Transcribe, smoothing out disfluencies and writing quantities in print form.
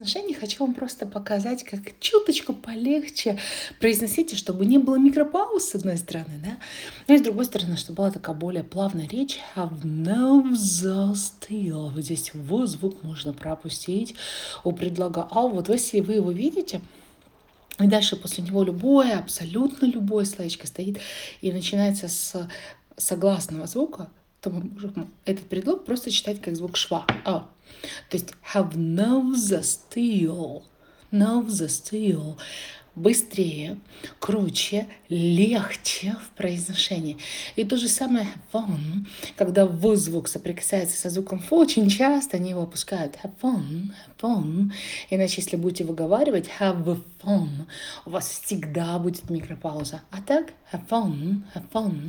Отношений хочу вам просто показать, как чуточку полегче произносите, чтобы не было микропауз с одной стороны, да, ну и с другой стороны, чтобы была такая более плавная речь. Have no the still. Вот здесь в звук можно пропустить у предлога а. Вот если вы его видите, и дальше после него любое, абсолютно любое словечко стоит и начинается с согласного звука, то мы можем этот предлог просто читать как звук шва. А. То есть have no the steel. No the steel. Быстрее, круче, легче в произношении. И то же самое have fun, когда в звук соприкасается со звуком ф, очень часто они его опускают. Have fun, have fun. Иначе, если будете выговаривать have fun, у вас всегда будет микропауза. А так have fun, have fun.